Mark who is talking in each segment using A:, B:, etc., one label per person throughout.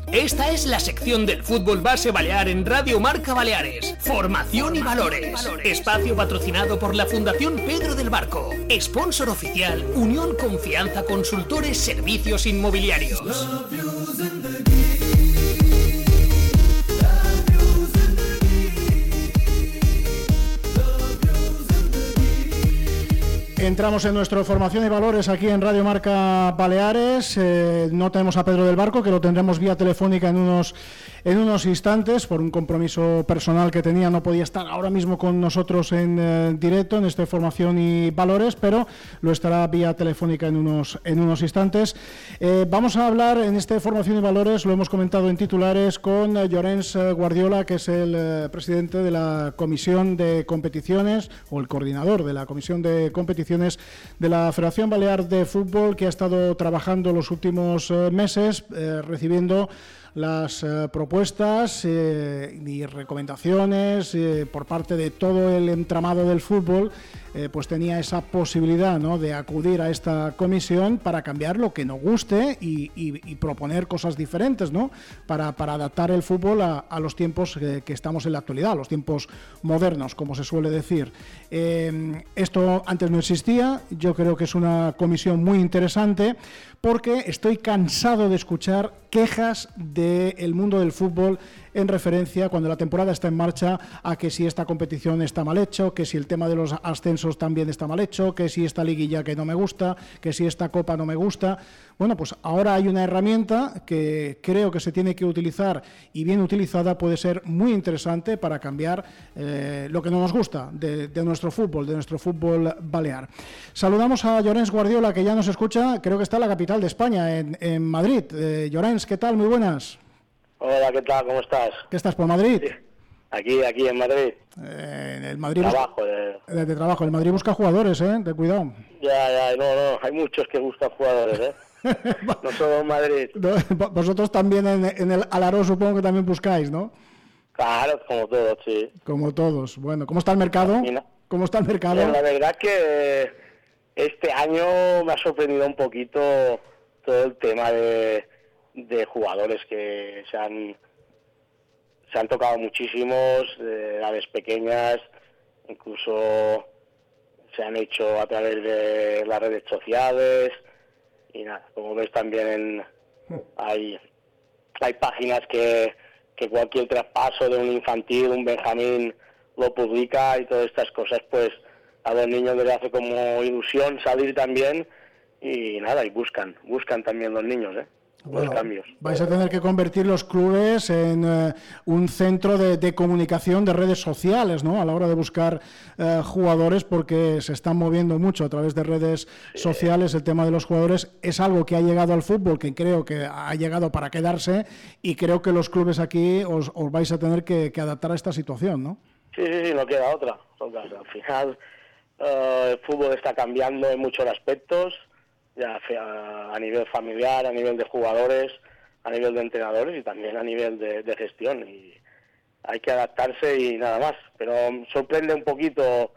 A: Esta es la sección del fútbol base balear en Radio Marca Baleares. Formación y valores. Espacio patrocinado por la Fundación Pedro del Barco. Sponsor oficial Unión Confianza Consultores Servicios Inmobiliarios.
B: Entramos en nuestra formación y valores aquí en Radio Marca Baleares. No tenemos a Pedro del Barco, que lo tendremos vía telefónica en unos instantes. Por un compromiso personal que tenía, no podía estar ahora mismo con nosotros en directo en esta formación y valores, pero lo estará vía telefónica en unos instantes. Vamos a hablar en esta formación y valores, lo hemos comentado en titulares, con Llorenç Guardiola, que es el presidente de la Comisión de Competiciones, o el coordinador de la Comisión de Competiciones de la Federación Balear de Fútbol, que ha estado trabajando los últimos meses, recibiendo las propuestas y recomendaciones por parte de todo el entramado del fútbol. Pues tenía esa posibilidad, ¿no?, de acudir a esta comisión para cambiar lo que nos guste y proponer cosas diferentes, ¿no?, para adaptar el fútbol a los tiempos que estamos en la actualidad, los tiempos modernos, como se suele decir. Esto antes no existía. Yo creo que es una comisión muy interesante, porque estoy cansado de escuchar quejas del mundo del fútbol en referencia, cuando la temporada está en marcha, a que si esta competición está mal hecho, que si el tema de los ascensos también está mal hecho, que si esta liguilla que no me gusta, que si esta copa no me gusta. Bueno, pues ahora hay una herramienta que creo que se tiene que utilizar, y bien utilizada puede ser muy interesante para cambiar lo que no nos gusta de nuestro fútbol balear. Saludamos a Llorenç Guardiola, que ya nos escucha, creo que está en la capital de España, en Madrid. Llorenç, ¿qué tal? Muy buenas.
C: Hola, ¿qué tal? ¿Cómo estás?
B: ¿Qué estás, por Madrid?
C: Sí. Aquí en Madrid.
B: El Madrid
C: trabajo.
B: De trabajo. El Madrid busca jugadores, de cuidado.
C: Ya, no, hay muchos que buscan jugadores, No solo en Madrid.
B: Vosotros también en el Alaró supongo que también buscáis, ¿no?
C: Claro, como todos, sí.
B: Como todos. Bueno, ¿cómo está el mercado? ¿Cómo está el mercado?
C: Bueno, la verdad que este año me ha sorprendido un poquito todo el tema de jugadores que se han tocado muchísimos, de edades pequeñas, incluso se han hecho a través de las redes sociales, y nada, como ves también hay páginas que cualquier traspaso de un infantil, un Benjamín, lo publica, y todas estas cosas pues a los niños les hace como ilusión salir también, y nada, y buscan también los niños,
B: Bueno,
C: los cambios.
B: Vais a tener que convertir los clubes en un centro de comunicación de redes sociales, ¿no?, a la hora de buscar jugadores, porque se están moviendo mucho a través de redes sociales. El tema de los jugadores es algo que ha llegado al fútbol, que creo que ha llegado para quedarse, y creo que los clubes aquí os vais a tener que adaptar a esta situación, ¿no?
C: Sí, no queda otra. Al final el fútbol está cambiando en muchos aspectos, ya a nivel familiar, a nivel de jugadores, a nivel de entrenadores y también a nivel de gestión, y hay que adaptarse y nada más. Pero sorprende un poquito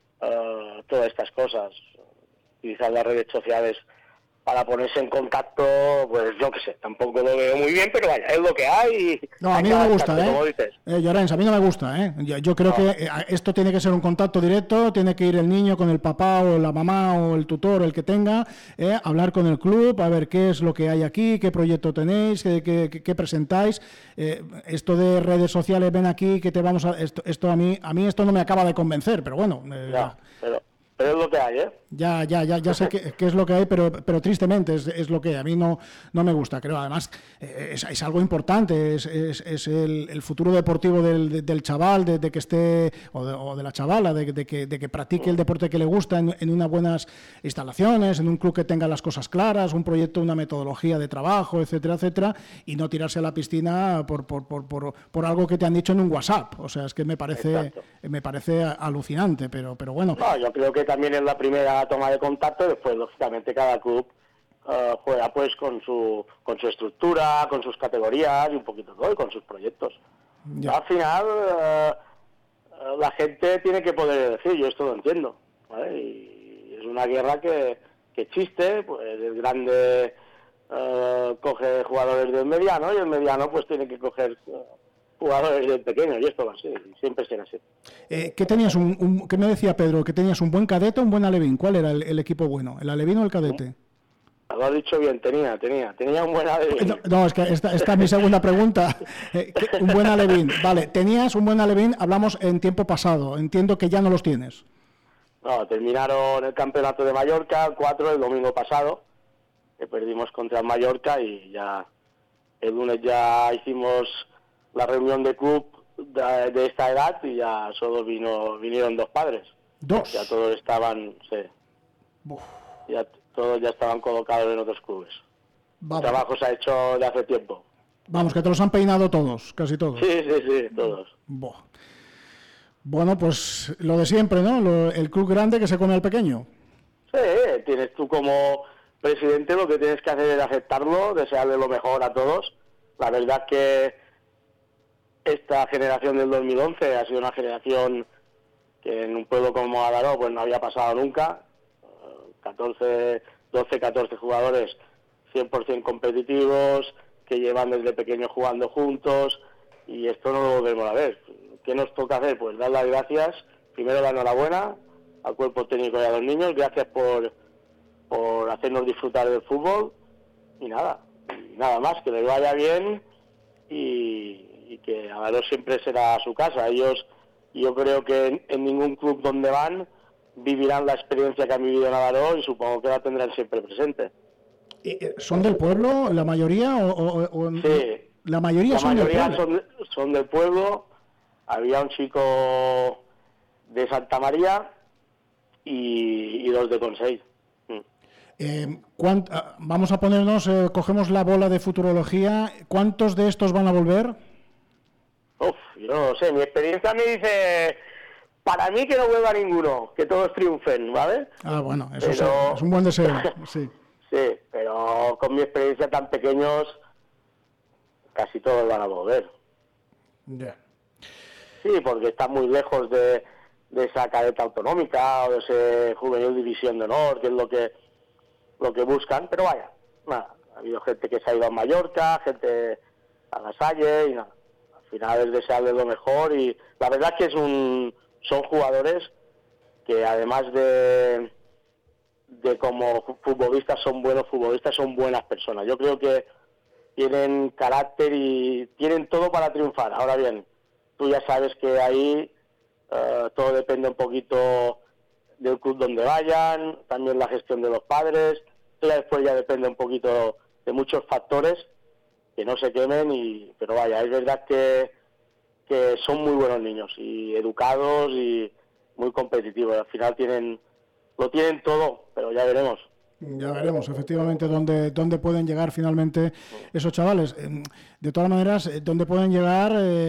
C: todas estas cosas, utilizar las redes sociales para ponerse en contacto, pues yo qué sé, tampoco lo veo muy bien, pero vaya, es lo que hay.
B: No, a mí no me gusta, Llorenç, a mí no me gusta, Yo creo que esto tiene que ser un contacto directo, tiene que ir el niño con el papá o la mamá o el tutor, el que tenga, hablar con el club, a ver qué es lo que hay aquí, qué proyecto tenéis, qué presentáis. Esto de redes sociales, ven aquí, que te vamos a... Esto a mí esto no me acaba de convencer, pero bueno...
C: Pero es lo que hay,
B: Ya sé que es lo que hay, pero tristemente es lo que hay. A mí no me gusta. Creo, además, es algo importante. Es el futuro deportivo del chaval, de que esté, o de la chavala, de que practique el deporte que le gusta en unas buenas instalaciones, en un club que tenga las cosas claras, un proyecto, una metodología de trabajo, etcétera, etcétera, y no tirarse a la piscina por algo que te han dicho en un WhatsApp. O sea, es que me parece alucinante, pero bueno.
C: No, yo creo que también es la primera toma de contacto. Después, lógicamente, cada club juega pues con su estructura, con sus categorías y un poquito todo, y con sus proyectos. Al final la gente tiene que poder decir, yo esto lo entiendo, ¿vale? Y es una guerra que existe, pues el grande coge jugadores del mediano y el mediano pues tiene que coger jugadores del pequeño, y esto va así, siempre será así.
B: ¿Qué tenías? ¿Qué me decía Pedro? ¿Que tenías un buen cadete o un buen alevín? ¿Cuál era el equipo bueno? ¿El alevín o el cadete?
C: Lo has dicho bien, tenía un buen alevín.
B: No, es que esta es mi segunda pregunta. Un buen alevín. Vale, tenías un buen alevín, hablamos en tiempo pasado. Entiendo que ya no los tienes.
C: No, terminaron el campeonato de Mallorca, el 4, el domingo pasado, que perdimos contra el Mallorca, y ya el lunes ya hicimos la reunión de club de esta edad y ya solo vinieron 2 padres.
B: ¿2?
C: Ya todos estaban, sí. Ya todos ya estaban colocados en otros clubes.
B: Vamos.
C: El trabajo se ha hecho de hace tiempo.
B: Vamos, que te los han peinado todos, casi todos.
C: Sí, todos.
B: Bueno, pues lo de siempre, ¿no? El club grande que se come al pequeño.
C: Sí, tienes tú como presidente, lo que tienes que hacer es aceptarlo, desearle lo mejor a todos. La verdad que esta generación del 2011 ha sido una generación que en un pueblo como Adaró pues no había pasado nunca. 12, 14 jugadores 100% competitivos, que llevan desde pequeños jugando juntos, y esto no lo volvemos a ver. ¿Qué nos toca hacer? Pues dar las gracias, primero dar enhorabuena al cuerpo técnico y a los niños, gracias por hacernos disfrutar del fútbol, y nada más, que les vaya bien, y que Adaró siempre será su casa. Ellos, yo creo que en ningún club donde van vivirán la experiencia que han vivido en Adaró, y supongo que la tendrán siempre presente.
B: ¿Son del pueblo la mayoría?
C: Sí.
B: La mayoría son del pueblo.
C: Son del pueblo. Había un chico de Santa María y 2 de Consell.
B: Vamos a ponernos, cogemos la bola de futurología. ¿Cuántos de estos van a volver?
C: Yo no sé, mi experiencia me dice, para mí, que no vuelva ninguno, que todos triunfen, ¿vale?
B: Bueno, eso es un buen deseo, sí.
C: Sí, pero con mi experiencia tan pequeños, casi todos van a volver.
B: Yeah.
C: Sí, porque están muy lejos de esa cadeta autonómica o de ese juvenil división de honor, que es lo que buscan, pero vaya, nada, ha habido gente que se ha ido a Mallorca, gente a La Salle, y nada, al final es desearles lo mejor, y la verdad es que son jugadores que, además de como futbolistas, son buenos futbolistas, son buenas personas. Yo creo que tienen carácter y tienen todo para triunfar. Ahora bien, tú ya sabes que ahí todo depende un poquito del club donde vayan, también la gestión de los padres, y después ya depende un poquito de muchos factores, que no se quemen, pero vaya, es verdad que son muy buenos niños, y educados y muy competitivos. Al final lo tienen todo, pero ya veremos.
B: Ya veremos, efectivamente, dónde pueden llegar finalmente esos chavales. De todas maneras, dónde pueden llegar,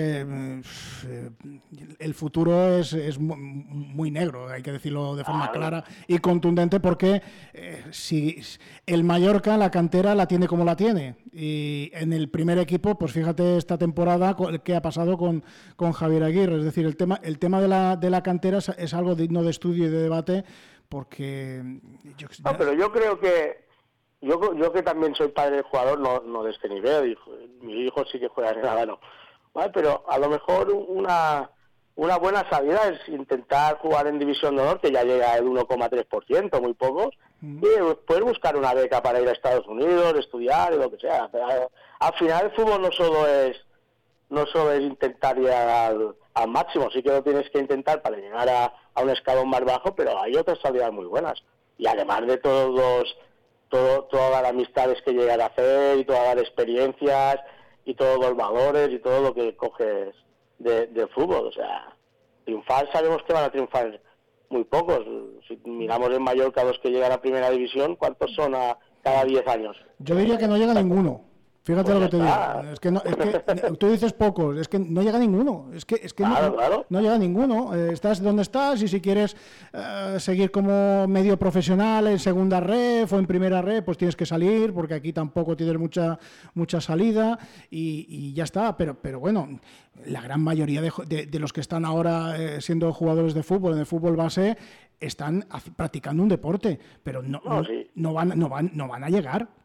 B: el futuro es muy negro, hay que decirlo de forma clara y contundente, porque si el Mallorca, la cantera, la tiene como la tiene. Y en el primer equipo, pues fíjate esta temporada qué ha pasado con Javier Aguirre. Es decir, el tema de la cantera es algo digno de estudio y de debate, porque
C: pero yo creo que yo que también soy padre del jugador, no de este nivel, mi hijo sí que juega en el Adaró, ¿vale? Pero a lo mejor una buena salida es intentar jugar en división de honor, que ya llega al 1,3%, muy pocos, y poder buscar una beca para ir a Estados Unidos, estudiar y lo que sea. Al final el fútbol no solo es intentar llegar al máximo, sí que lo tienes que intentar para llegar a un escalón más bajo, pero hay otras salidas muy buenas. Y además de todas las amistades que llegan a hacer, y todas las experiencias, y todos los valores, y todo lo que coges del fútbol. O sea, triunfar, sabemos que van a triunfar muy pocos. Si miramos en Mallorca los que llegan a primera división, ¿cuántos son cada 10 años?
B: Yo diría que no llega ninguno. Fíjate
C: pues
B: lo que te digo. Es que tú dices pocos, es que no llega ninguno. Es que
C: claro.
B: No llega ninguno. Estás donde estás, y si quieres seguir como medio profesional en segunda ref o en primera ref, pues tienes que salir, porque aquí tampoco tienes mucha salida, y ya está. Pero bueno, la gran mayoría de los que están ahora siendo jugadores de fútbol, en el fútbol base, están practicando un deporte, pero no van a llegar.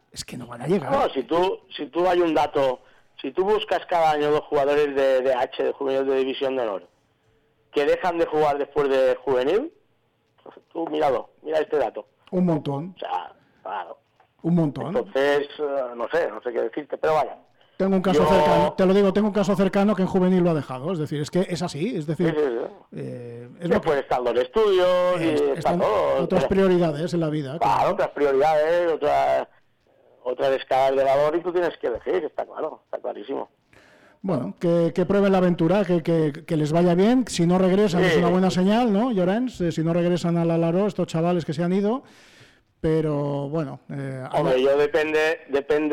B: Es que no van a llegar.
C: No, si tú hay un dato, si tú buscas cada año 2 jugadores de H, de juvenil de División de Honor, que dejan de jugar después de juvenil, pues tú mira este dato.
B: Un montón.
C: O sea, claro.
B: Un montón.
C: Entonces, no sé qué decirte, pero vaya.
B: Tengo un caso cercano, te lo digo, tengo un caso cercano que en juvenil lo ha dejado, es decir, es que es así, es decir...
C: Sí.
B: Es lo
C: Después están los estudios y está todo.
B: Otras prioridades en la vida.
C: Claro, otras prioridades, otra escala de valor y tú tienes que elegir, está claro, está clarísimo.
B: Bueno, que prueben la aventura, que les vaya bien. Si no regresan es una buena señal, ¿no, Llorens? Si no regresan al Alaró, estos chavales que se han ido, pero bueno...
C: Hombre, yo depende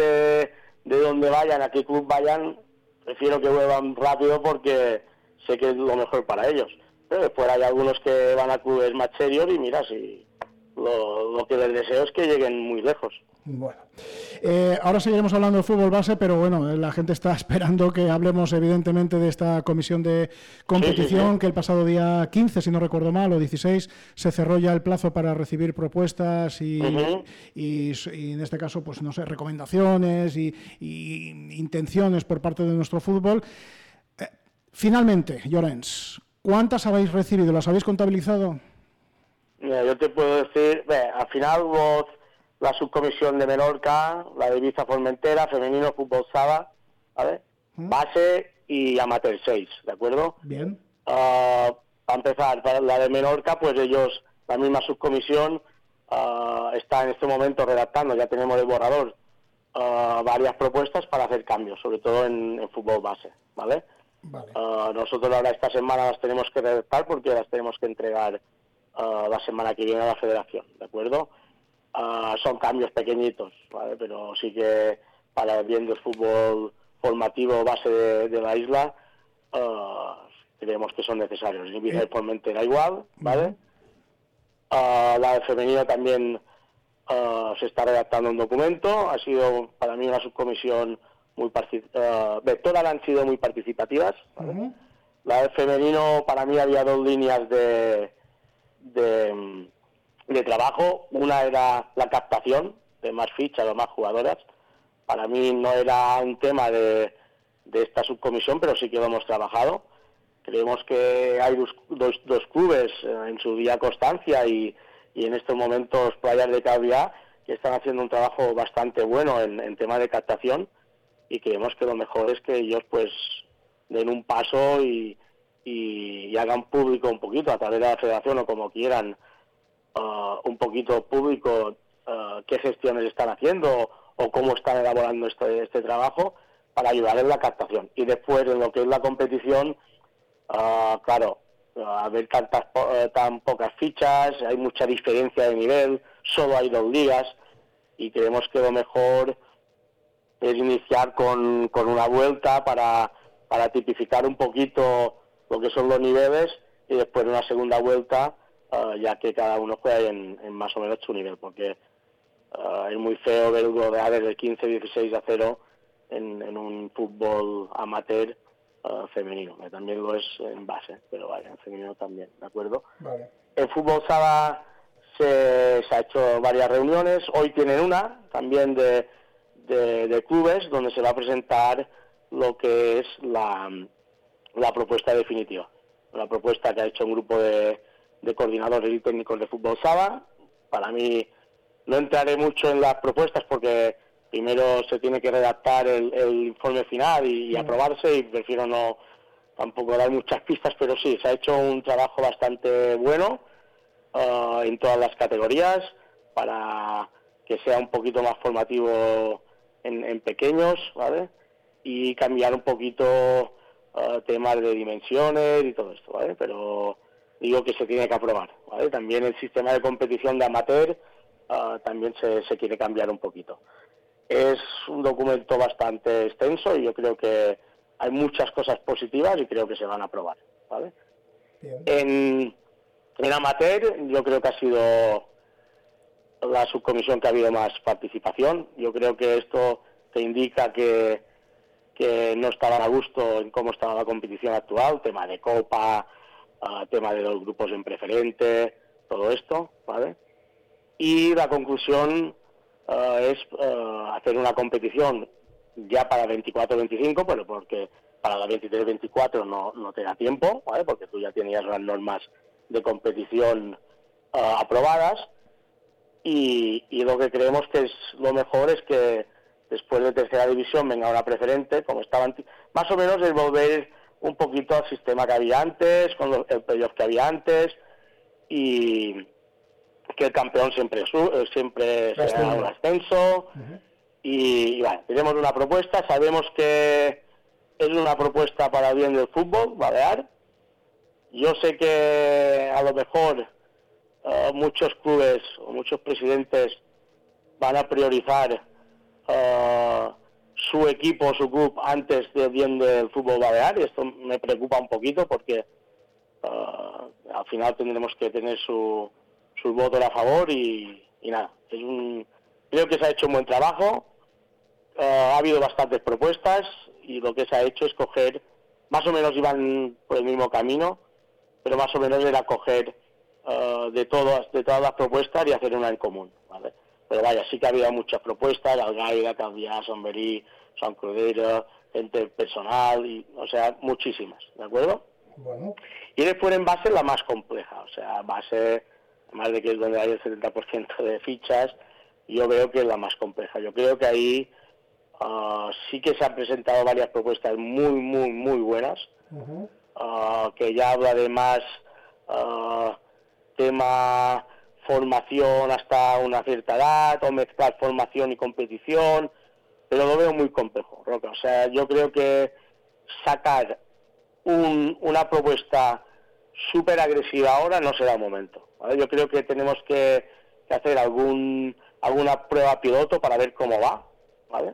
C: de dónde vayan, a qué club vayan, prefiero que vuelvan rápido porque sé que es lo mejor para ellos. Pero después hay algunos que van a clubes más serios y mira, si lo que les deseo es que lleguen muy lejos.
B: Bueno, ahora seguiremos hablando de fútbol base, pero bueno, la gente está esperando que hablemos evidentemente de esta comisión de competición, sí. Que el pasado día 15, si no recuerdo mal, o 16, se cerró ya el plazo para recibir propuestas y en este caso, pues no sé, recomendaciones y intenciones por parte de nuestro fútbol. Finalmente, Llorens, ¿cuántas habéis recibido? ¿Las habéis contabilizado?
C: Mira, yo te puedo decir, al final vos... La subcomisión de Menorca, la de Ibiza Formentera, femenino, fútbol sala, ¿vale? Base y amateur 6, ¿de acuerdo?
B: Bien.
C: Para empezar, para la de Menorca, pues ellos, la misma subcomisión, está en este momento redactando, ya tenemos el borrador, varias propuestas para hacer cambios, sobre todo en fútbol base, ¿vale?
B: Vale.
C: Nosotros ahora esta semana las tenemos que redactar porque las tenemos que entregar la semana que viene a la federación, ¿de acuerdo? Son cambios pequeñitos, ¿vale? Pero sí que para el bien del fútbol formativo base de la isla creemos que son necesarios. Ibiza y Formentera igual, ¿vale? La de femenino también se está redactando un documento. Ha sido para mí una subcomisión muy todas han sido muy participativas, ¿vale? La de femenino para mí había 2 líneas de trabajo. Una era la captación de más fichas o más jugadoras. Para mí no era un tema de esta subcomisión, pero sí que lo hemos trabajado. Creemos que hay dos clubes, en su día Constancia y en estos momentos Playas de Calviá, que están haciendo un trabajo bastante bueno en tema de captación, y creemos que lo mejor es que ellos pues den un paso y hagan público un poquito a través de la federación o como quieran, un poquito público qué gestiones están haciendo o cómo están elaborando este trabajo para ayudar en la captación. Y después en lo que es la competición, claro, haber tan pocas fichas, hay mucha diferencia de nivel, solo hay 2 ligas y creemos que lo mejor es iniciar con una vuelta para tipificar un poquito lo que son los niveles y después una segunda vuelta ya que cada uno juega en más o menos su nivel, porque es muy feo ver goleadas del 15-16-0 en un fútbol amateur femenino, que también lo es en base, pero vaya, en femenino también, ¿de acuerdo?
B: Vale.
C: En fútbol sala se ha hecho varias reuniones, hoy tienen una también de clubes donde se va a presentar lo que es la propuesta definitiva, una propuesta que ha hecho un grupo de coordinadores y técnicos de fútbol sala. Para mí no entraré mucho en las propuestas porque primero se tiene que redactar el informe final y aprobarse, y prefiero no tampoco dar muchas pistas, pero sí, se ha hecho un trabajo bastante bueno en todas las categorías para que sea un poquito más formativo en pequeños, ¿vale? Y cambiar un poquito temas de dimensiones y todo esto, ¿vale? Pero digo que se tiene que aprobar, ¿vale? También el sistema de competición de amateur también se quiere cambiar un poquito. Es un documento bastante extenso y yo creo que hay muchas cosas positivas y creo que se van a aprobar, ¿vale? En amateur yo creo que ha sido la subcomisión que ha habido más participación. Yo creo que esto te indica que no estaban a gusto en cómo estaba la competición actual, tema de copa, tema de los grupos en preferente, todo esto, ¿vale? Y la conclusión es hacer una competición ya para 24-25, pero porque para la 23-24 no te da tiempo, ¿vale? Porque tú ya tenías las normas de competición aprobadas, y lo que creemos que es lo mejor es que después de tercera división venga una preferente, como estaban, más o menos es volver un poquito al sistema que había antes, con el playoff que había antes, y que el campeón siempre será un ascenso. Y bueno, tenemos una propuesta, sabemos que es una propuesta para el bien del fútbol balear. Yo sé que a lo mejor muchos clubes o muchos presidentes van a priorizar su equipo, su club, antes del bien del fútbol balear, y esto me preocupa un poquito porque al final tendremos que tener sus votos a favor, y nada, creo que se ha hecho un buen trabajo. Ha habido bastantes propuestas y lo que se ha hecho es coger, más o menos iban por el mismo camino, pero más o menos era coger de todas las propuestas y hacer una en común, ¿vale? Pero vaya, sí que había muchas propuestas, Algaida, Calviá, Sant Verí, Sant Crodera, gente personal, o sea, muchísimas, ¿de acuerdo?
B: Bueno.
C: Y después en base la más compleja, o sea, base, además de que es donde hay el 70% de fichas, yo veo que es la más compleja. Yo creo que ahí sí que se han presentado varias propuestas muy, muy, muy buenas, que ya habla de más tema formación hasta una cierta edad, o mezclar formación y competición, pero lo veo muy complejo, Roca. O sea, yo creo que sacar una propuesta súper agresiva ahora no será el momento, ¿vale? Yo creo que tenemos que hacer alguna prueba piloto para ver cómo va, ¿vale?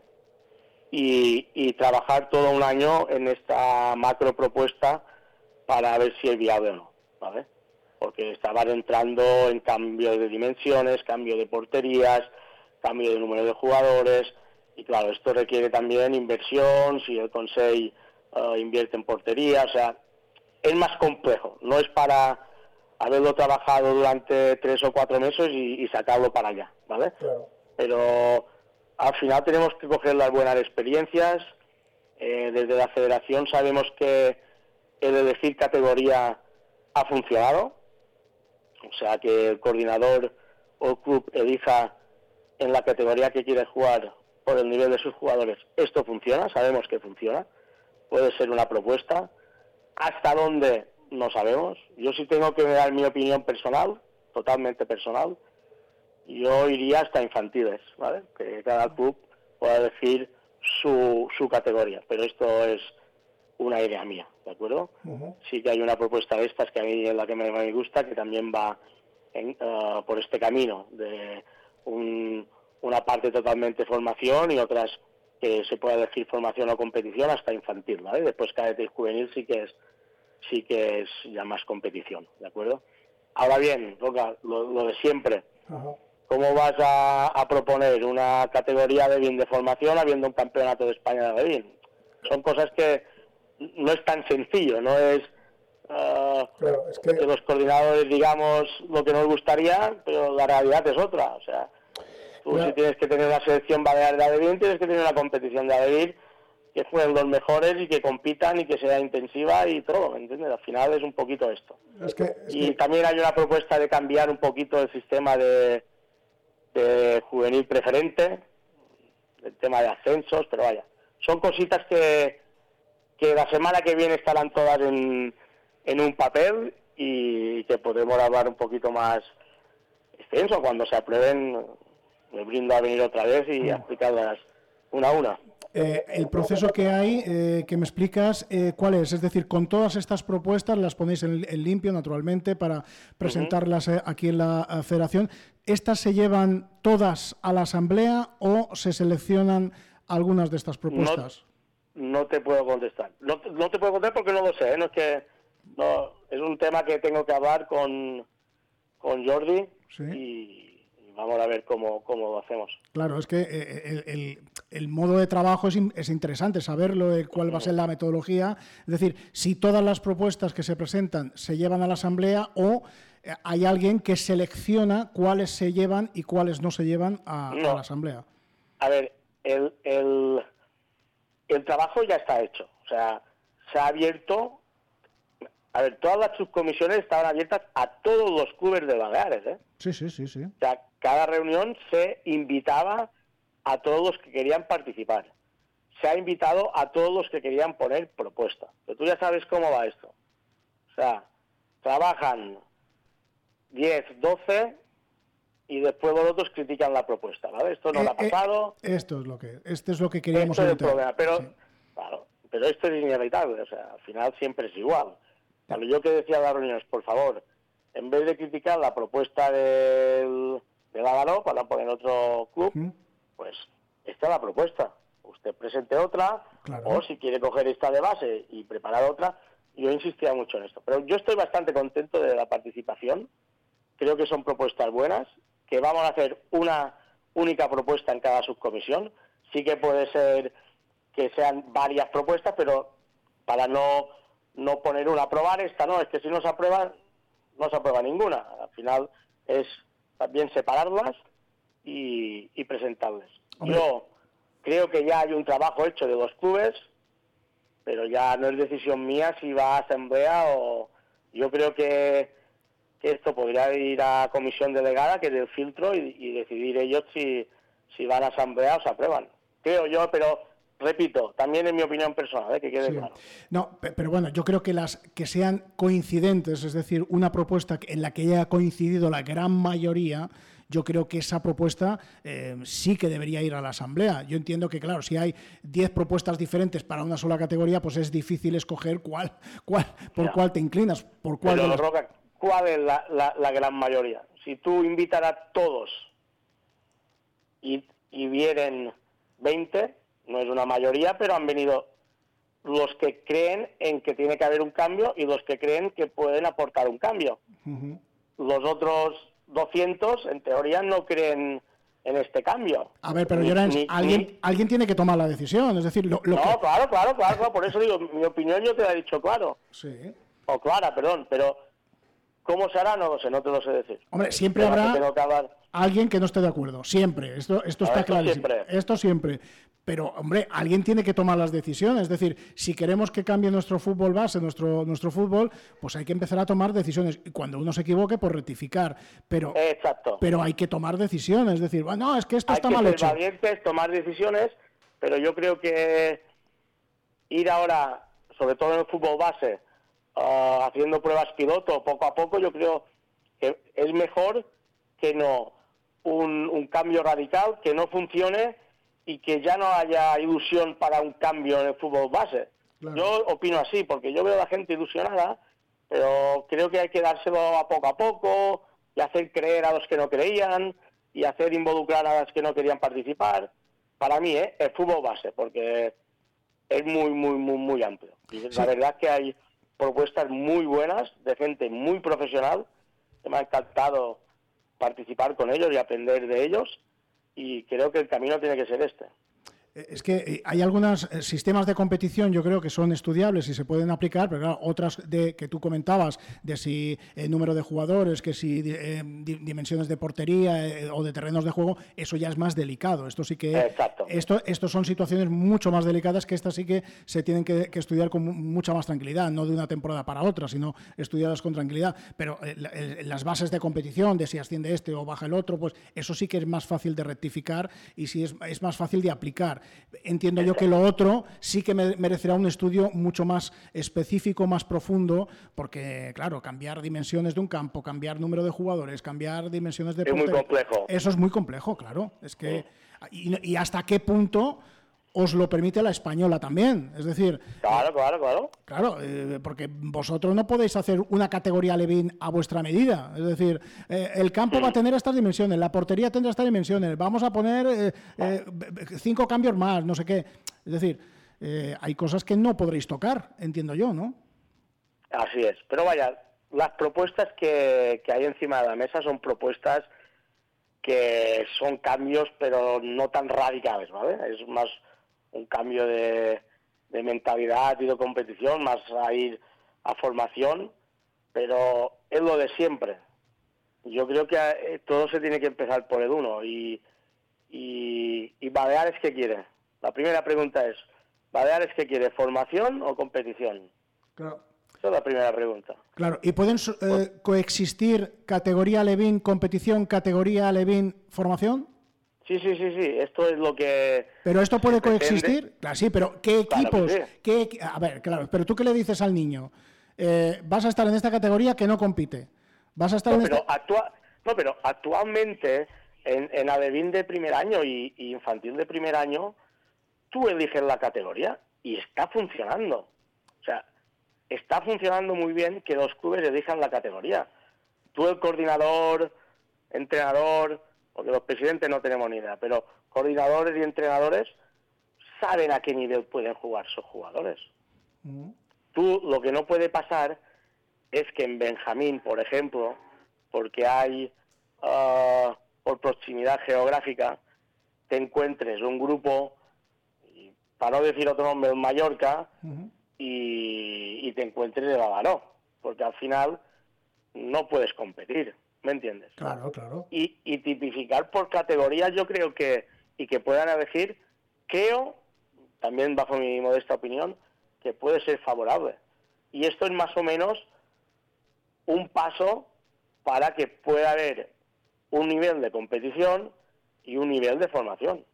C: Y trabajar todo un año en esta macro propuesta para ver si es viable o no, ¿vale? Porque estaban entrando en cambio de dimensiones, cambio de porterías, cambio de número de jugadores, y claro, esto requiere también inversión, si el Consell invierte en portería, o sea, es más complejo, no es para haberlo trabajado durante 3 o 4 meses y sacarlo para allá, ¿vale?
B: Claro.
C: Pero al final tenemos que coger las buenas experiencias. Desde la federación sabemos que el elegir categoría ha funcionado, o sea, que el coordinador o el club elija en la categoría que quiere jugar por el nivel de sus jugadores. Esto funciona, sabemos que funciona, puede ser una propuesta. ¿Hasta dónde? No sabemos. Yo sí tengo que dar mi opinión personal, totalmente personal. Yo iría hasta infantiles, ¿vale? Que cada club pueda elegir su categoría, pero esto es una idea mía, ¿de acuerdo? Sí que hay una propuesta de estas que a mí es la que me gusta, que también va por este camino de una parte totalmente formación y otras que se pueda elegir formación o competición hasta infantil, ¿vale? Después cadete y juvenil sí que es ya más competición, ¿de acuerdo? Ahora bien, Roca, lo de siempre. ¿Cómo vas a proponer una categoría de BIN de formación habiendo un campeonato de España de BIN? Son cosas que no es tan sencillo, no es,
B: claro, es que
C: los coordinadores digamos lo que nos gustaría, pero la realidad es otra. O sea, tú
B: claro,
C: si tienes que tener una selección balear de AD20, tienes que tener una competición de AD20 que jueguen los mejores y que compitan y que sea intensiva y todo, ¿me entiendes? Al final es un poquito esto. También hay una propuesta de cambiar un poquito el sistema de juvenil preferente, el tema de ascensos, pero vaya, son cositas que la semana que viene estarán todas en un papel y que podremos hablar un poquito más extenso cuando se aprueben. Me brindo a venir otra vez y a explicarlas una a una.
B: El proceso que hay, que me explicas, ¿cuál es? Es decir, con todas estas propuestas las ponéis en limpio, naturalmente, para presentarlas aquí en la federación. ¿Estas se llevan todas a la asamblea o se seleccionan algunas de estas propuestas?
C: No te puedo contestar. No te puedo contestar porque no lo sé, ¿eh? Es un tema que tengo que hablar con Jordi. ¿Sí? Y vamos a ver cómo lo hacemos.
B: Claro, es que el modo de trabajo es interesante, saberlo de cuál va a ser la metodología. Es decir, si todas las propuestas que se presentan se llevan a la asamblea o hay alguien que selecciona cuáles se llevan y cuáles no se llevan a la asamblea.
C: A ver, el trabajo ya está hecho. O sea, se ha abierto... A ver, todas las subcomisiones estaban abiertas a todos los clubes de Baleares, ¿eh?
B: Sí.
C: O sea, cada reunión se invitaba a todos los que querían participar. Se ha invitado a todos los que querían poner propuesta. Pero tú ya sabes cómo va esto. O sea, trabajan 10, 12 y después los otros critican la propuesta, ¿vale? Esto no lo ha pasado.
B: Esto es lo que queríamos
C: evitar. Esto es el problema, pero,
B: sí.
C: Claro, pero esto es inevitable. O sea, al final siempre es igual. Claro, yo que decía en las reuniones, por favor, en vez de criticar la propuesta del Ágaro para poner otro club, pues esta es la propuesta. Usted presente otra,
B: claro.
C: O si quiere coger esta de base y preparar otra. Yo insistía mucho en esto. Pero yo estoy bastante contento de la participación. Creo que son propuestas buenas, que vamos a hacer una única propuesta en cada subcomisión. Sí que puede ser que sean varias propuestas, pero para no poner una, aprobar esta, no, es que si no se aprueba, no se aprueba ninguna. Al final es también separarlas y presentarles.
B: Hombre.
C: Yo creo que ya hay un trabajo hecho de los clubes, pero ya no es decisión mía si va a asamblea o... Yo creo que esto podría ir a comisión delegada, que es del filtro, y decidir ellos si van a asamblea o se aprueban. Creo yo, pero... Repito, también en mi opinión personal, que quede claro.
B: No, pero bueno, yo creo que las que sean coincidentes, es decir, una propuesta en la que haya coincidido la gran mayoría, yo creo que esa propuesta sí que debería ir a la asamblea. Yo entiendo que, claro, si hay 10 propuestas diferentes para una sola categoría, pues es difícil escoger cuál te inclinas, por cuál.
C: Pero, Roca, ¿cuál es la gran mayoría? Si tú invitas a todos y vienen 20... No es una mayoría, pero han venido los que creen en que tiene que haber un cambio y los que creen que pueden aportar un cambio.
B: Uh-huh.
C: Los otros 200, en teoría, no creen en este cambio.
B: A ver, pero Llorens, alguien tiene que tomar la decisión, es decir...
C: Claro, por eso digo, mi opinión yo te la he dicho claro.
B: Sí.
C: O clara, perdón, pero ¿cómo se hará? No lo sé, no te lo sé decir.
B: Hombre, siempre habrá alguien que no esté de acuerdo, siempre, esto está clarísimo. Esto siempre. Pero, hombre, alguien tiene que tomar las decisiones. Es decir, si queremos que cambie nuestro fútbol base, nuestro fútbol, pues hay que empezar a tomar decisiones. Y cuando uno se equivoque, pues rectificar. Pero,
C: exacto.
B: Pero hay que tomar decisiones. Es decir, bueno, es que esto está mal hecho.
C: Hay que ser valientes, tomar decisiones, pero yo creo que ir ahora, sobre todo en el fútbol base, haciendo pruebas piloto poco a poco, yo creo que es mejor que no un cambio radical, que no funcione y que ya no haya ilusión para un cambio en el fútbol base. Claro. Yo opino así, porque yo veo a la gente ilusionada, pero creo que hay que dárselo a poco y hacer creer a los que no creían y hacer involucrar a los que no querían participar. Para mí, el fútbol base, porque es muy amplio. Y sí. La verdad es que hay propuestas muy buenas de gente muy profesional, que me ha encantado participar con ellos y aprender de ellos. Y creo que el camino tiene que ser este.
B: Es que hay algunos sistemas de competición, yo creo que son estudiables y se pueden aplicar, pero claro, otras que tú comentabas, de si número de jugadores, que si dimensiones de portería o de terrenos de juego, eso ya es más delicado. Esto sí que...
C: Exacto.
B: Esto son situaciones mucho más delicadas, que estas sí que se tienen que estudiar con mucha más tranquilidad, no de una temporada para otra, sino estudiadas con tranquilidad. Pero las bases de competición, de si asciende este o baja el otro, pues eso sí que es más fácil de rectificar y sí es más fácil de aplicar. Entiendo yo que lo otro sí que merecerá un estudio mucho más específico, más profundo, porque, claro, cambiar dimensiones de un campo, cambiar número de jugadores, cambiar dimensiones de portería...
C: Es muy complejo.
B: Eso es muy complejo, claro. Es que y hasta qué punto os lo permite la española también. Es decir...
C: Claro.
B: Claro, porque vosotros no podéis hacer una categoría Levín a vuestra medida. Es decir, el campo va a tener estas dimensiones, la portería tendrá estas dimensiones, vamos a poner 5 cambios más, no sé qué. Es decir, hay cosas que no podréis tocar, entiendo yo, ¿no?
C: Así es. Pero vaya, las propuestas que hay encima de la mesa son propuestas que son cambios, pero no tan radicales, ¿vale? Es más un cambio de mentalidad y de competición, más a ir a formación, pero es lo de siempre. Yo creo que todo se tiene que empezar por el uno. Y Baleares, ¿qué quiere? La primera pregunta es, ¿Baleares qué quiere? ¿Formación o competición?
B: Claro.
C: Esa es la primera pregunta.
B: Claro, ¿y pueden coexistir categoría alevín competición, categoría alevín formación?
C: Sí, esto es lo que...
B: ¿Pero esto puede coexistir?
C: pretende.
B: Claro, sí, pero ¿qué equipos?
C: Claro que
B: A ver, claro, pero tú qué le dices al niño, vas a estar en esta categoría que no compite, vas a estar
C: pero actualmente en alevín de primer año y infantil de primer año, tú eliges la categoría y está funcionando. O sea, está funcionando muy bien que los clubes elijan la categoría. Tú, el coordinador, entrenador, porque los presidentes no tenemos ni idea, pero coordinadores y entrenadores saben a qué nivel pueden jugar sus jugadores. Tú, lo que no puede pasar es que en Benjamín, por ejemplo, porque hay, por proximidad geográfica, te encuentres un grupo, para no decir otro nombre, en Mallorca, y te encuentres el Alanó, porque al final no puedes competir, ¿me entiendes?
B: Claro, claro.
C: Y tipificar por categorías, yo creo que, y que puedan elegir, creo, también bajo mi modesta opinión, que puede ser favorable. Y esto es más o menos un paso para que pueda haber un nivel de competición y un nivel de formación.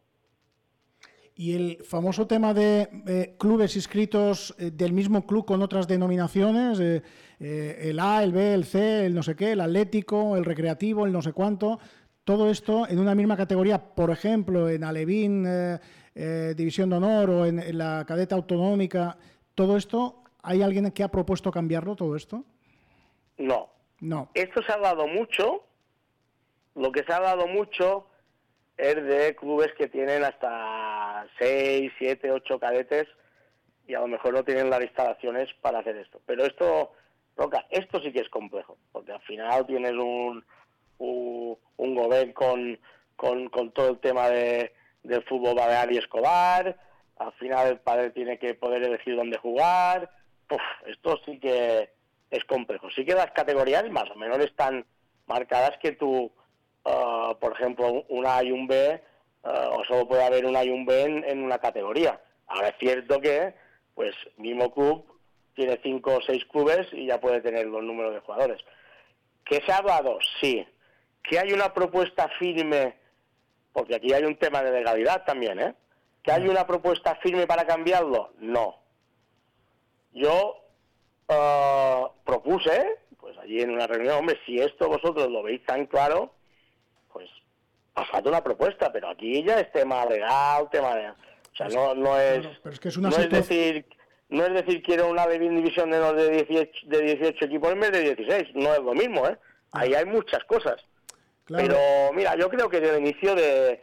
B: Y el famoso tema de clubes inscritos del mismo club con otras denominaciones, el A, el B, el C, el no sé qué, el atlético, el recreativo, el no sé cuánto, todo esto en una misma categoría, por ejemplo, en alevín, división de honor o en la cadeta autonómica, todo esto, ¿hay alguien que ha propuesto cambiarlo, todo esto?
C: No. Esto se ha dado mucho, lo que se ha dado mucho es de clubes que tienen hasta 6, 7, 8 cadetes y a lo mejor no tienen las instalaciones para hacer esto. Pero esto, Roca, esto sí que es complejo, porque al final tienes un gobierno con todo el tema del fútbol balear y escolar, al final el padre tiene que poder elegir dónde jugar. Esto sí que es complejo. Sí que las categorías más o menos están marcadas que tú, por ejemplo, un A y un B, o solo puede haber un A y un B en una categoría. Ahora es cierto que, pues, mismo club tiene 5 o 6 clubes y ya puede tener los números de jugadores. ¿Que se ha hablado? Sí. ¿Que hay una propuesta firme? Porque aquí hay un tema de legalidad también, ¿eh? ¿Que hay una propuesta firme para cambiarlo? No. Yo propuse, pues allí en una reunión, hombre, si esto vosotros lo veis tan claro, pues pasad una propuesta, pero aquí ya es tema legal, tema de... O sea, no es...
B: Claro, pero es que es una
C: no es decir quiero una división de 18 equipos en vez de 16, no es lo mismo, ¿eh? Ahí hay muchas cosas. Claro. Pero mira, yo creo que es el inicio de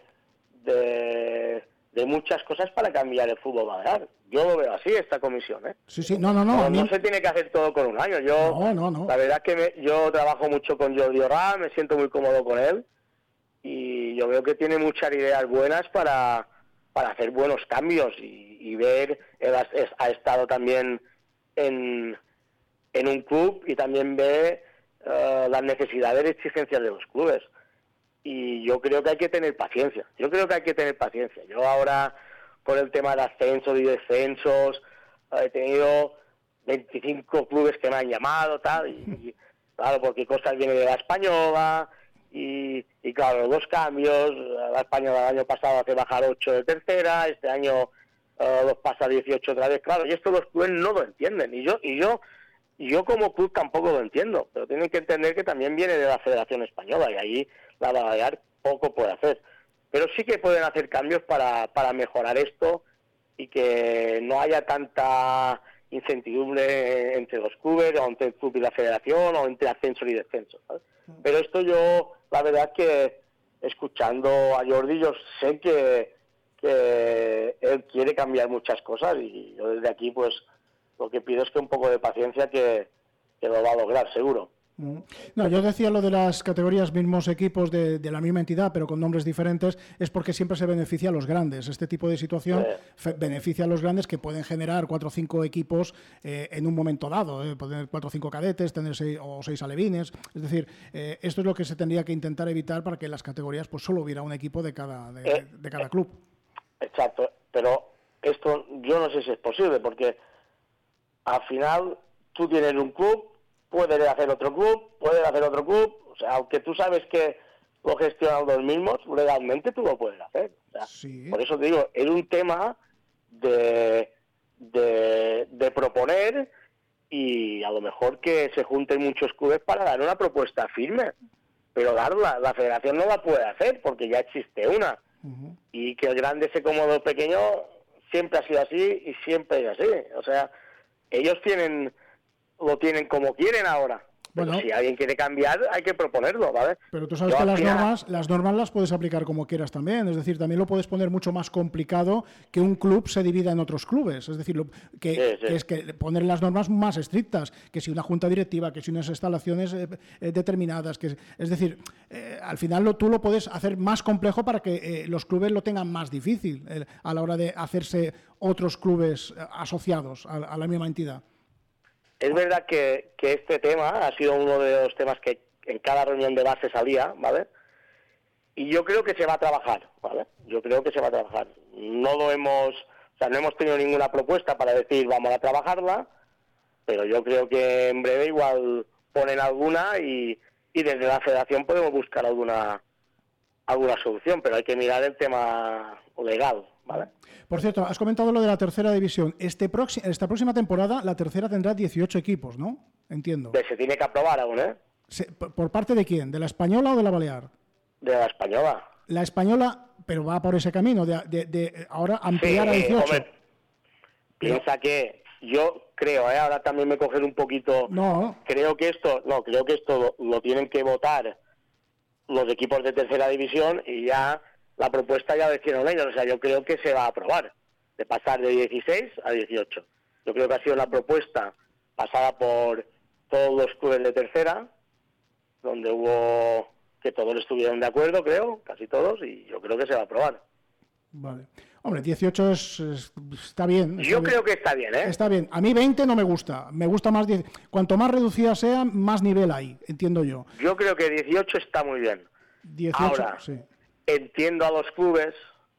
C: muchas cosas para cambiar el fútbol balear. Yo lo veo así, esta comisión, ¿eh?
B: Sí, no.
C: No se tiene que hacer todo con un año.
B: No.
C: La verdad es que yo trabajo mucho con Jordi Orrá, me siento muy cómodo con él y yo veo que tiene muchas ideas buenas para hacer buenos cambios y ver, él ha estado también en un club y también ve las necesidades y exigencias de los clubes. Y yo creo que hay que tener paciencia. Yo ahora, con el tema de ascensos y descensos, he tenido 25 clubes que me han llamado, tal, y claro, porque cosas vienen de la española, y claro, los cambios, la española el año pasado hace bajar 8 de tercera, este año los pasa a 18 otra vez, claro, y esto los clubes no lo entienden, y yo como club tampoco lo entiendo, pero tienen que entender que también viene de la Federación Española, y ahí la Balear poco puede hacer. Pero sí que pueden hacer cambios para mejorar esto y que no haya tanta incertidumbre entre los clubes, o entre el club y la federación, o entre ascensos y descensos, ¿sabes? Pero esto yo, la verdad que escuchando a Jordi, yo sé que él quiere cambiar muchas cosas y yo desde aquí pues lo que pido es que un poco de paciencia que lo va a lograr, seguro.
B: No, yo decía lo de las categorías, mismos equipos de la misma entidad, pero con nombres diferentes, es porque siempre se beneficia a los grandes. Este tipo de situación beneficia a los grandes, que pueden generar 4 o 5 equipos en un momento dado. Pueden tener 4 o 5 cadetes, tener 6 o 6 alevines. Es decir, esto es lo que se tendría que intentar evitar para que en las categorías pues solo hubiera un equipo de cada club.
C: Exacto, pero esto yo no sé si es posible, porque al final tú tienes un club, puedes hacer otro club, o sea, aunque tú sabes que lo gestionan los mismos, legalmente tú lo puedes hacer. O sea,
B: sí.
C: Por eso te digo, es un tema de proponer, y a lo mejor que se junten muchos clubes para dar una propuesta firme, pero darla, la federación no la puede hacer porque ya existe una, y que el grande se coma el pequeño siempre ha sido así y siempre es así. O sea, ellos lo tienen como quieren ahora. Pero si alguien quiere cambiar, hay que proponerlo, ¿vale?
B: Pero tú sabes que las normas las puedes aplicar como quieras también. Es decir, también lo puedes poner mucho más complicado que un club se divida en otros clubes. Es decir, es que poner las normas más estrictas, que si una junta directiva, que si unas instalaciones determinadas. Es decir, al final tú lo puedes hacer más complejo para que los clubes lo tengan más difícil a la hora de hacerse otros clubes asociados a la misma entidad.
C: Es verdad que este tema ha sido uno de los temas que en cada reunión de base salía, ¿vale? Y yo creo que se va a trabajar, ¿vale? Yo creo que se va a trabajar. No hemos tenido ninguna propuesta para decir vamos a trabajarla, pero yo creo que en breve igual ponen alguna y desde la federación podemos buscar alguna solución, pero hay que mirar el tema legal, ¿vale?
B: Por cierto, has comentado lo de la tercera división. Esta próxima temporada la tercera tendrá 18 equipos, ¿no? Entiendo.
C: Se tiene que aprobar aún, ¿eh?
B: ¿Por parte de quién? ¿De la española o de la balear?
C: De la española.
B: La española, pero va por ese camino de ahora ampliar a 18.
C: Hombre, piensa que yo creo, ahora también me coger un poquito... Creo que esto lo tienen que votar los equipos de tercera división y ya... La propuesta ya la hicieron ellos, o sea, yo creo que se va a aprobar, de pasar de 16 a 18. Yo creo que ha sido una propuesta pasada por todos los clubes de tercera, donde hubo que todos estuvieron de acuerdo, creo, casi todos, y yo creo que se va a aprobar.
B: Vale. Hombre, 18 está bien.
C: Yo creo que está bien, ¿eh?
B: Está bien. A mí 20 no me gusta. Me gusta más 10. Cuanto más reducida sea, más nivel hay, entiendo yo.
C: Yo creo que 18 está muy bien.
B: 18,
C: ahora,
B: sí.
C: Entiendo a los clubes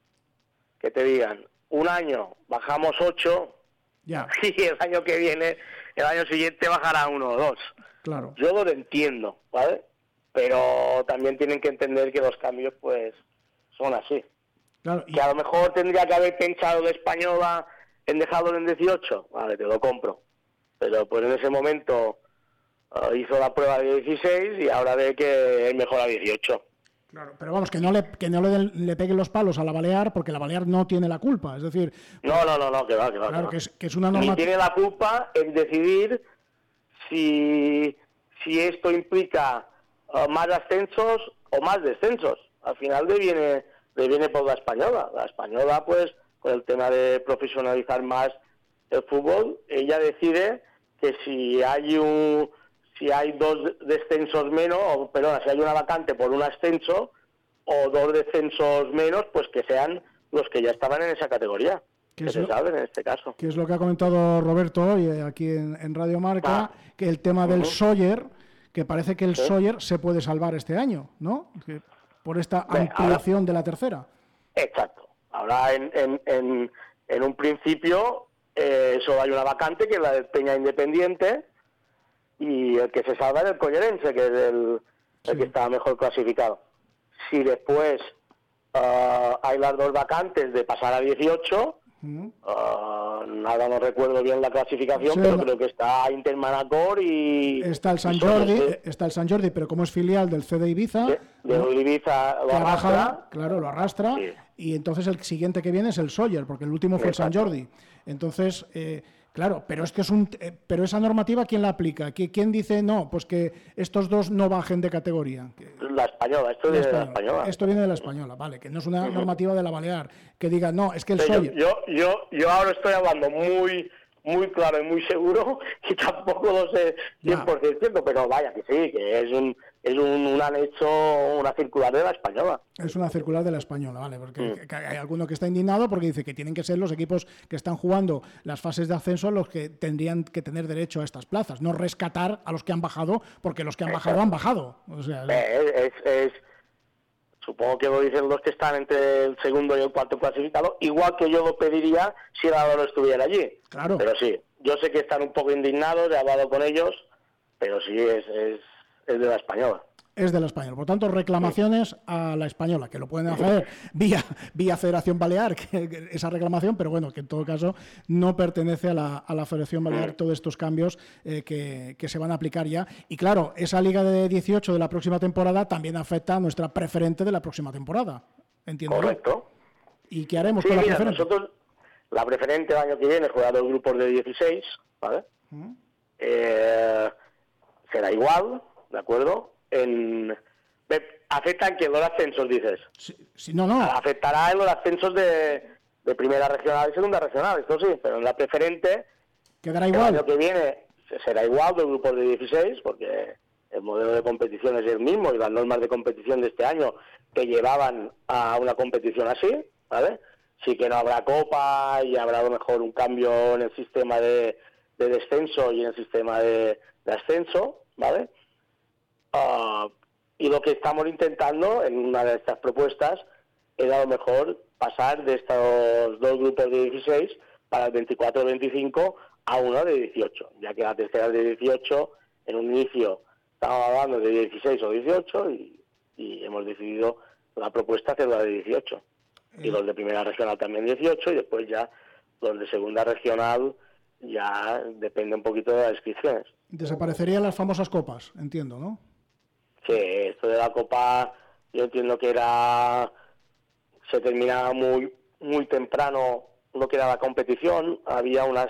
C: que te digan, un año bajamos 8
B: ya.
C: Y el año que viene, el año siguiente bajará 1 o 2.
B: Claro.
C: Yo lo entiendo, ¿vale? Pero también tienen que entender que los cambios pues son así.
B: Claro.
C: Que a lo mejor tendría que haber pensado de española en dejarlo en 18, vale, te lo compro. Pero pues en ese momento hizo la prueba de 16 y ahora ve que es mejor a 18.
B: Claro, pero vamos, que no le peguen los palos a la Balear, porque la Balear no tiene la culpa, es decir...
C: No, que va.
B: Claro, que es una norma...
C: Ni tiene la culpa en decidir si esto implica más ascensos o más descensos. Al final le viene por la española. La española, pues, con el tema de profesionalizar más el fútbol, ella decide que si hay 2 descensos menos, si hay una vacante por un ascenso o 2 descensos menos, pues que sean los que ya estaban en esa categoría, que se sabe en este caso.
B: Que es lo que ha comentado Roberto hoy aquí en Radio Marca, que el tema del Sawyer, que parece que el Sawyer se puede salvar este año, ¿no? Por esta ampliación de la tercera.
C: Exacto. Ahora en un principio solo hay una vacante, que es la del Peña Independiente, y el que se salva es el Collerense, que es el que estaba mejor clasificado. Si después hay las 2 vacantes de pasar a 18, nada, no recuerdo bien la clasificación, pero creo que está Inter Manacor y...
B: Está el San Jordi, pero como es filial del CD Ibiza...
C: De Ibiza lo arrastra.
B: Claro, lo arrastra, sí. Y entonces el siguiente que viene es el Sawyer, porque el último fue el San Jordi. Entonces... Claro, pero es que pero esa normativa, ¿quién la aplica? ¿Quién dice no? Pues que estos 2 no bajen de categoría.
C: La española, esto viene de la española.
B: Esto viene de la española, vale, que no es una normativa de la Balear, que diga no, es que el Sawyer.
C: Yo ahora estoy hablando muy muy claro y muy seguro, y tampoco lo sé 100% cierto, pero vaya que sí, que un anexo, una circular de la Española.
B: Es una circular de la Española, vale, porque hay alguno que está indignado porque dice que tienen que ser los equipos que están jugando las fases de ascenso los que tendrían que tener derecho a estas plazas, no rescatar a los que han bajado, porque los que han bajado han bajado. O sea,
C: supongo que lo dicen los que están entre el segundo y el cuarto clasificado, igual que yo lo pediría si el Álvaro estuviera allí.
B: Claro.
C: Pero sí, yo sé que están un poco indignados, he hablado con ellos, pero sí es de la Española.
B: Es de la Española. Por tanto, reclamaciones a la Española, que lo pueden hacer vía Federación Balear, esa reclamación, pero bueno, que en todo caso no pertenece a la Federación Balear todos estos cambios que se van a aplicar ya. Y claro, esa Liga de 18 de la próxima temporada también afecta a nuestra preferente de la próxima temporada. ¿Entiendo?
C: Correcto.
B: ¿Y qué haremos con la preferente?
C: Nosotros, la preferente el año que viene juega dos grupos de 16, ¿vale? Será igual, ¿de acuerdo? ¿Afectan que los ascensos, dices?
B: Sí, no.
C: Afectará en los ascensos de primera regional y segunda regional, esto sí, pero en la preferente
B: quedará igual.
C: El año que viene será igual de grupos de 16, porque el modelo de competición es el mismo y las normas de competición de este año te llevaban a una competición así, ¿vale? Sí que no habrá copa y habrá a lo mejor un cambio en el sistema de descenso y en el sistema de ascenso, ¿vale? Y lo que estamos intentando en una de estas propuestas es a lo mejor pasar de estos dos grupos de 16 para el 24-25 a uno de 18, ya que la tercera de 18 en un inicio estábamos hablando de 16 o 18 y hemos decidido la propuesta hacerla de 18 y los de primera regional también 18 y después ya los de segunda regional ya depende un poquito de las inscripciones.
B: Desaparecerían las famosas copas, entiendo, ¿no?
C: Sí, esto de la Copa, yo entiendo que se terminaba muy temprano lo que era la competición, había una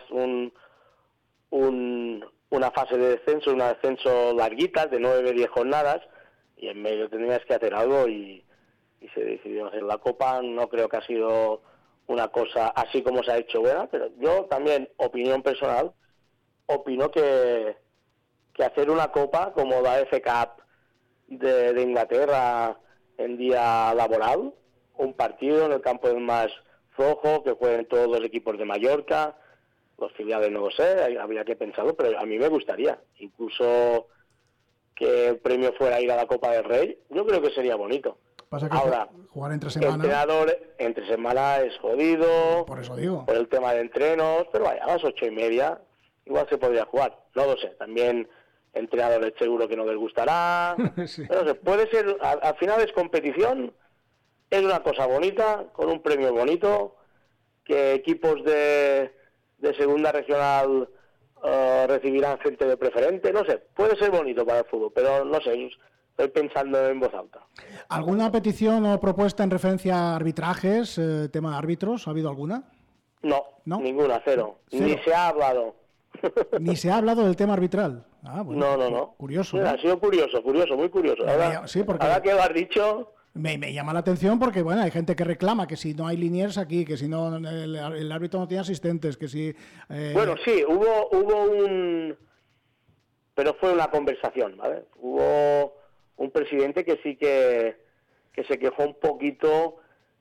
C: fase de descenso, un descenso larguitas de 9-10 jornadas, y en medio tenías que hacer algo y se decidió hacer la Copa. No creo que ha sido una cosa así como se ha hecho buena, pero yo también, opinión personal, opino que hacer una Copa como la FA Cup de Inglaterra en día laboral, un partido en el campo del más flojo, que jueguen todos los equipos de Mallorca, los filiales no lo sé, habría que pensarlo, pero a mí me gustaría, incluso que el premio fuera ir a la Copa del Rey, yo creo que sería bonito.
B: Pasa que
C: ahora,
B: jugar entre semana...
C: entrenador entre semana es jodido,
B: por eso digo,
C: por el tema de entrenos, pero vaya, a las 8:30 igual se podría jugar, no lo sé, también entrenadores seguro que no les gustará, sí. Pero no sé, puede ser, al final es competición, es una cosa bonita, con un premio bonito, que equipos de segunda regional recibirán gente de preferente, no sé, puede ser bonito para el fútbol, pero no sé, estoy pensando en voz alta.
B: ¿Alguna petición o propuesta en referencia a arbitrajes, tema de árbitros? ¿Ha habido alguna?
C: No, ninguna, cero. Ni se ha hablado.
B: Ni se ha hablado del tema arbitral. Bueno,
C: no.
B: Curioso.
C: Mira, ha sido curioso, muy curioso. Ahora que lo has dicho...
B: Me llama la atención porque, bueno, hay gente que reclama que si no hay liniers aquí, que si no el árbitro no tiene asistentes, que si...
C: Bueno, sí, hubo pero fue una conversación, ¿vale? Hubo un presidente que sí que se quejó un poquito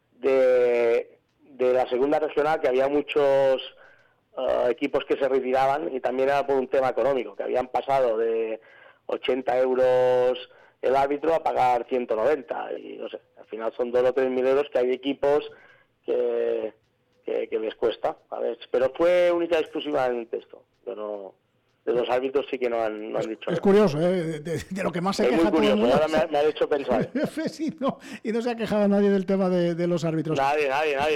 C: de la segunda regional, que había muchos equipos que se retiraban, y también era por un tema económico, que habían pasado de 80 euros el árbitro a pagar 190, y no sé, al final son 2 o 3 mil euros que hay equipos que les cuesta, ¿vale? Pero fue única y exclusivamente esto, pero de los árbitros sí que no han dicho.
B: Es curioso, de lo que más se queja todo el mundo.
C: Ahora me ha hecho pensar.
B: Sí, y no se ha quejado nadie del tema de los árbitros.
C: Nadie.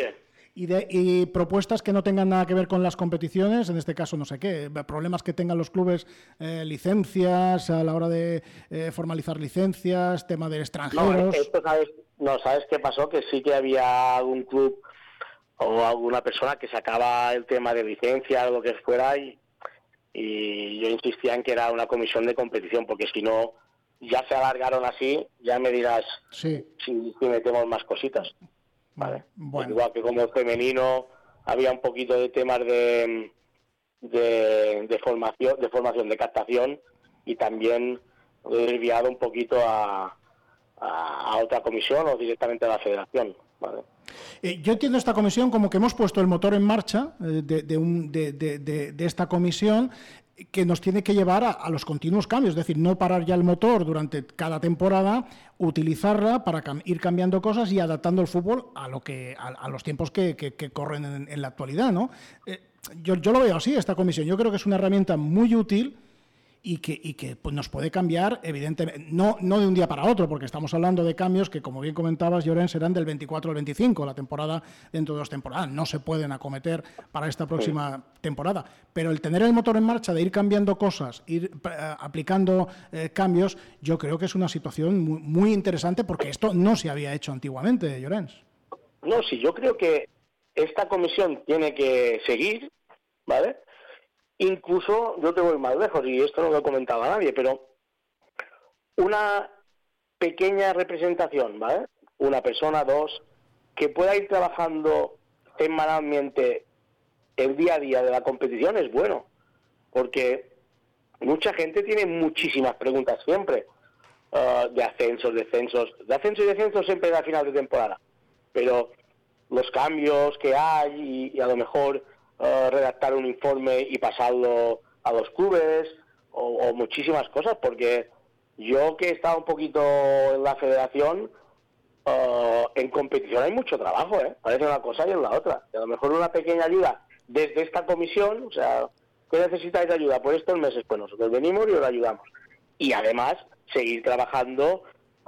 B: Y propuestas que no tengan nada que ver con las competiciones, en este caso no sé qué, problemas que tengan los clubes, licencias, a la hora de formalizar licencias, tema de extranjeros.
C: ¿Sabes qué pasó? Que sí que había algún club o alguna persona que sacaba el tema de licencia o lo que fuera, y yo insistía en que era una comisión de competición, porque si no, ya se alargaron así, ya me dirás si metemos más cositas. Vale. Bueno. Igual que como el femenino había un poquito de temas de de formación, de captación, y también lo he desviado un poquito a otra comisión o directamente a la federación, ¿vale?
B: Yo entiendo esta comisión como que hemos puesto el motor en marcha de esta comisión, que nos tiene que llevar a los continuos cambios, es decir, no parar ya el motor durante cada temporada, utilizarla para ir cambiando cosas y adaptando el fútbol a los tiempos que corren en la actualidad, ¿no? Yo lo veo así, esta comisión. Yo creo que es una herramienta muy útil y que pues nos puede cambiar, evidentemente, no de un día para otro, porque estamos hablando de cambios que, como bien comentabas, Llorens, serán del 24 al 25, la temporada dentro de 2 temporadas. No se pueden acometer para esta próxima temporada. Pero el tener el motor en marcha, de ir cambiando cosas, ir aplicando cambios, yo creo que es una situación muy, muy interesante, porque esto no se había hecho antiguamente, Llorens.
C: No, sí, yo creo que esta comisión tiene que seguir, ¿vale? Incluso, yo te voy más lejos, y esto no lo he comentado a nadie, pero una pequeña representación, ¿vale? Una persona, 2, que pueda ir trabajando semanalmente el día a día de la competición es bueno, porque mucha gente tiene muchísimas preguntas siempre, de ascensos, descensos. De ascenso y descenso siempre a final de temporada, pero los cambios que hay y a lo mejor redactar un informe y pasarlo a los clubes o muchísimas cosas, porque yo que he estado un poquito en la federación, en competición hay mucho trabajo, parece una cosa y es la otra, y a lo mejor una pequeña ayuda desde esta comisión, o sea, ¿qué necesitáis de ayuda por estos meses? Pues nosotros venimos y os ayudamos, y además seguir trabajando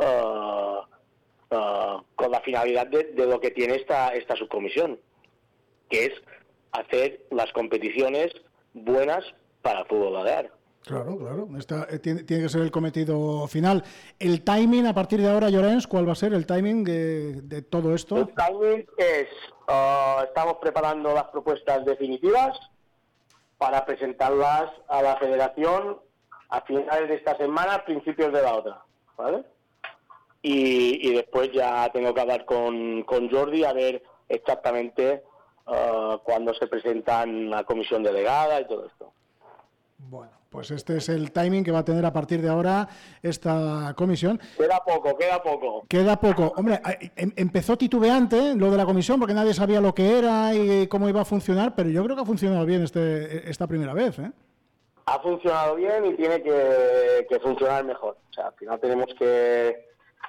C: con la finalidad de lo que tiene esta subcomisión, que es hacer las competiciones buenas para el fútbol balear.
B: Claro. Tiene que ser el cometido final. El timing, a partir de ahora, Llorens, ¿cuál va a ser el timing de todo esto?
C: El timing es, estamos preparando las propuestas definitivas para presentarlas a la federación a finales de esta semana, principios de la otra, ¿vale? Y después ya tengo que hablar con Jordi a ver exactamente cuando se presentan la comisión delegada y todo esto.
B: Bueno, pues este es el timing que va a tener a partir de ahora esta comisión.
C: Queda poco. Hombre,
B: empezó titubeante lo de la comisión porque nadie sabía lo que era y cómo iba a funcionar, pero yo creo que ha funcionado bien esta primera vez, ¿eh?
C: Ha funcionado bien y tiene que funcionar mejor. O sea, al final tenemos que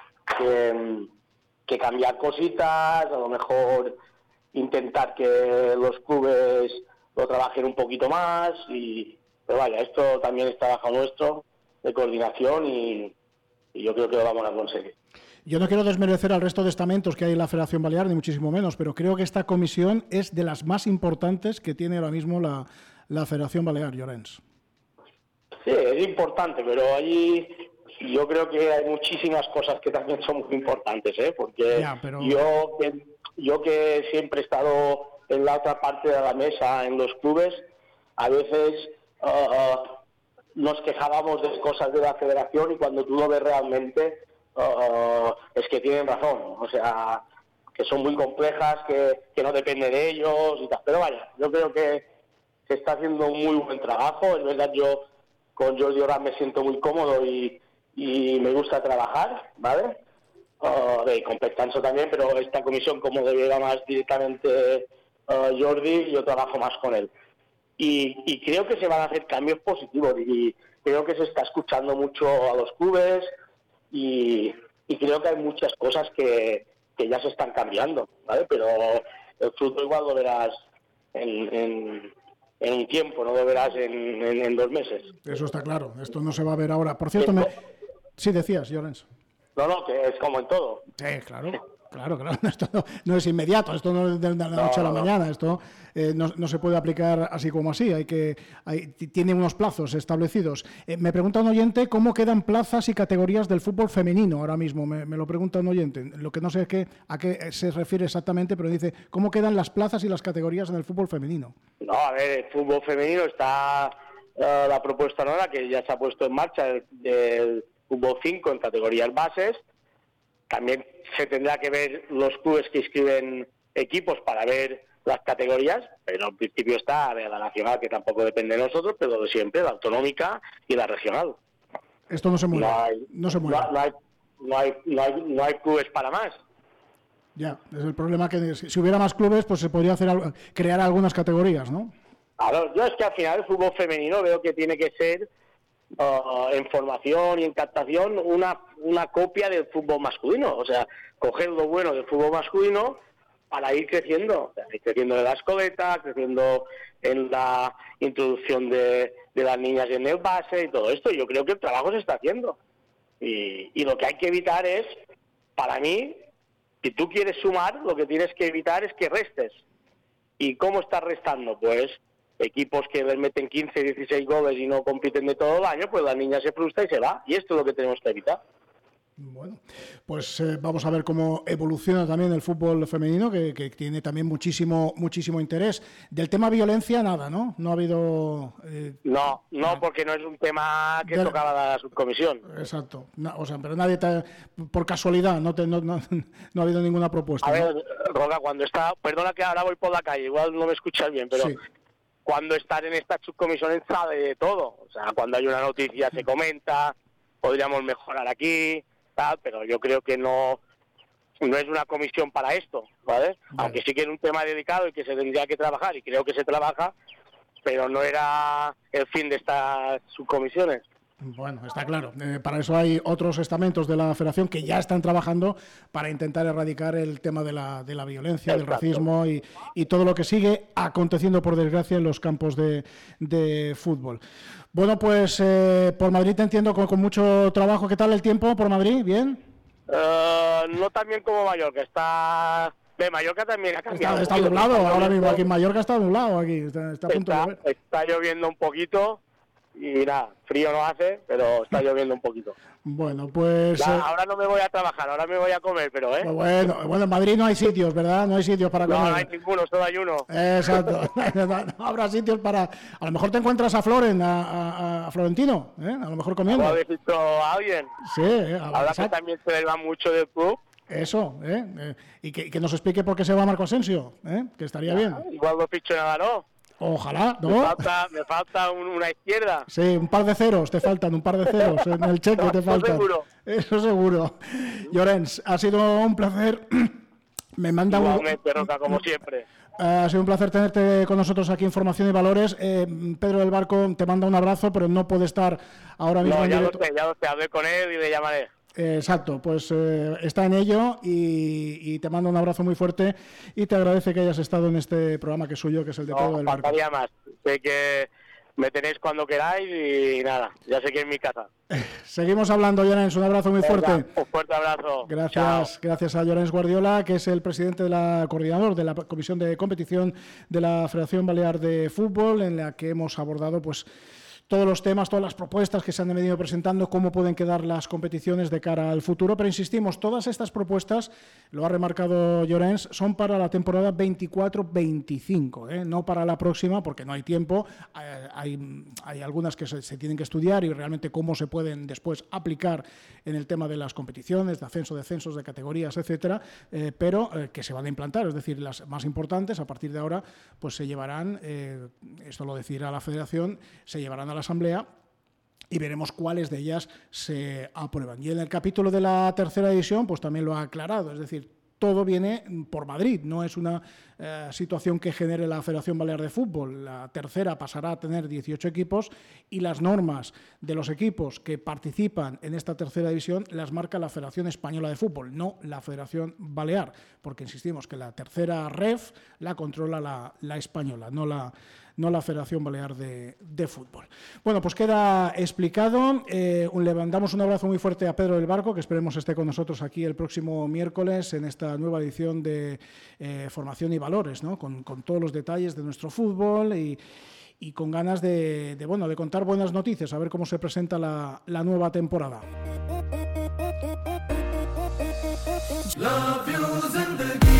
C: cambiar cositas, a lo mejor intentar que los clubes lo trabajen un poquito más, pero vaya, esto también es trabajo nuestro de coordinación y yo creo que lo vamos a conseguir.
B: Yo no quiero desmerecer al resto de estamentos que hay en la Federación Balear, ni muchísimo menos, pero creo que esta comisión es de las más importantes que tiene ahora mismo la Federación Balear, Llorens.
C: Sí, es importante, pero allí yo creo que hay muchísimas cosas que también son muy importantes, porque yo que siempre he estado en la otra parte de la mesa en los clubes, a veces nos quejábamos de cosas de la federación y cuando tú lo ves realmente es que tienen razón, o sea, que son muy complejas, que no depende de ellos y tal. Pero vaya, yo creo que se está haciendo un muy buen trabajo. Es verdad, yo con Jordi ahora me siento muy cómodo y me gusta trabajar, ¿vale? Con Pestanzo también, pero esta comisión, como debiera más directamente Jordi, yo trabajo más con él. Y creo que se van a hacer cambios positivos y creo que se está escuchando mucho a los clubes y creo que hay muchas cosas que ya se están cambiando, ¿vale? Pero el fruto igual lo verás en un tiempo, no lo verás en 2 meses.
B: Eso está claro, esto no se va a ver ahora. Por cierto, sí decías, Llorens.
C: No, que es como en todo.
B: Sí, claro. Esto no es inmediato, esto no es de la noche a la mañana, esto no se puede aplicar así como así, tiene unos plazos establecidos. Me pregunta un oyente cómo quedan plazas y categorías del fútbol femenino ahora mismo, me lo pregunta un oyente, lo que no sé es a qué se refiere exactamente, pero dice, ¿cómo quedan las plazas y las categorías en el fútbol femenino?
C: No, a ver, el fútbol femenino está la propuesta nueva que ya se ha puesto en marcha del fútbol 5 en categorías bases. También se tendrá que ver los clubes que inscriben equipos para ver las categorías, pero en principio está la nacional, que tampoco depende de nosotros, pero de siempre, la autonómica y la regional.
B: Esto no se mueve. No se mueve.
C: No hay clubes para más.
B: Ya, es el problema que si hubiera más clubes, pues se podría crear algunas categorías, ¿no?
C: Claro, yo es que al final el fútbol femenino veo que tiene que ser en formación y en captación una copia del fútbol masculino, o sea, coger lo bueno del fútbol masculino para ir creciendo, en la escoleta, creciendo en la introducción de las niñas en el base y todo esto. Yo creo que el trabajo se está haciendo y lo que hay que evitar es, para mí, si tú quieres sumar, lo que tienes que evitar es que restes. ¿Y cómo estás restando? Pues equipos que les meten 15, 16 goles y no compiten de todo el año, pues la niña se frustra y se va. Y esto es lo que tenemos que evitar.
B: Bueno, pues vamos a ver cómo evoluciona también el fútbol femenino, que tiene también muchísimo interés. Del tema violencia, nada, ¿no? No ha habido...
C: No, porque no es un tema que tocaba la subcomisión.
B: Exacto. O sea, pero nadie, por casualidad, no ha habido ninguna propuesta.
C: A ver, Roca, cuando está... Perdona que ahora voy por la calle, igual no me escuchas bien, pero... Sí. Cuando estás en esta subcomisión sabe de todo. O sea, cuando hay una noticia se comenta, podríamos mejorar aquí... tal, pero yo creo que no es una comisión para esto, ¿vale? Aunque sí que es un tema dedicado y que se tendría que trabajar, y creo que se trabaja, pero no era el fin de estas subcomisiones.
B: Bueno, está claro. Para eso hay otros estamentos de la Federación que ya están trabajando para intentar erradicar el tema de la violencia, exacto, del racismo y todo lo que sigue aconteciendo, por desgracia, en los campos de fútbol. Bueno, pues por Madrid te entiendo con mucho trabajo. ¿Qué tal el tiempo por Madrid? ¿Bien?
C: No tan bien como Mallorca. De Mallorca también ha cambiado.
B: Está nublado ahora mismo. Aquí en Mallorca está nublado. Aquí está a punto de llover.
C: Está lloviendo un poquito. Y nada, frío no hace, pero está lloviendo un poquito.
B: Bueno, pues...
C: ahora no me voy a trabajar, ahora me voy a comer, pero...
B: Bueno, en Madrid no hay sitios, ¿verdad? No hay sitios para comer.
C: No hay ninguno, solo hay uno.
B: Exacto. No habrá sitios para... A lo mejor te encuentras a Florentino, A lo mejor comiendo.
C: ¿Lo habéis visto a alguien?
B: Sí.
C: Ahora que también se le va mucho del club.
B: Eso, y que nos explique por qué se va Marco Asensio, que estaría bien.
C: Igual lo ficho nada, ¿no?
B: Ojalá, ¿no?
C: Me falta una izquierda.
B: Sí, un par de ceros te faltan, en el cheque te faltan. Eso seguro. Llorens, ha sido un placer. Me manda
C: igualmente, Roca, como siempre.
B: Ha sido un placer tenerte con nosotros aquí en Formación y Valores. Pedro del Barco te manda un abrazo, pero no puede estar ahora mismo en directo.
C: Ya lo sé, hablé con él y le llamaré.
B: Exacto, pues está en ello y te mando un abrazo muy fuerte y te agradece que hayas estado en este programa que es suyo, que es el de Pedro del Barco.
C: No, faltaría más. Sé que me tenéis cuando queráis y nada, ya sé que es mi casa.
B: Seguimos hablando, Llorens, un abrazo muy fuerte.
C: Un fuerte abrazo.
B: Gracias a Llorens Guardiola, que es el presidente coordinador de la Comisión de Competición de la Federación Balear de Fútbol, en la que hemos abordado pues todos los temas, todas las propuestas que se han venido presentando, cómo pueden quedar las competiciones de cara al futuro. Pero insistimos, todas estas propuestas, lo ha remarcado Llorens, son para la temporada 24-25, no para la próxima, porque no hay tiempo. Hay algunas que se tienen que estudiar y realmente cómo se pueden después aplicar en el tema de las competiciones, de ascenso, descensos, de categorías, etcétera, pero que se van a implantar, es decir, las más importantes a partir de ahora pues se llevarán, esto lo decidirá la Federación, se llevarán a la Asamblea y veremos cuáles de ellas se aprueban. Y en el capítulo de la tercera división pues también lo ha aclarado, es decir, todo viene por Madrid, no es una situación que genere la Federación Balear de Fútbol. La tercera pasará a tener 18 equipos y las normas de los equipos que participan en esta tercera división las marca la Federación Española de Fútbol, no la Federación Balear, porque insistimos que la tercera ref la controla la española, no la Federación Balear de Fútbol. Bueno, pues queda explicado. Le mandamos un abrazo muy fuerte a Pedro del Barco, que esperemos esté con nosotros aquí el próximo miércoles en esta nueva edición de Formación y Valores, ¿no? Con todos los detalles de nuestro fútbol y con ganas de contar buenas noticias, a ver cómo se presenta la nueva temporada. Love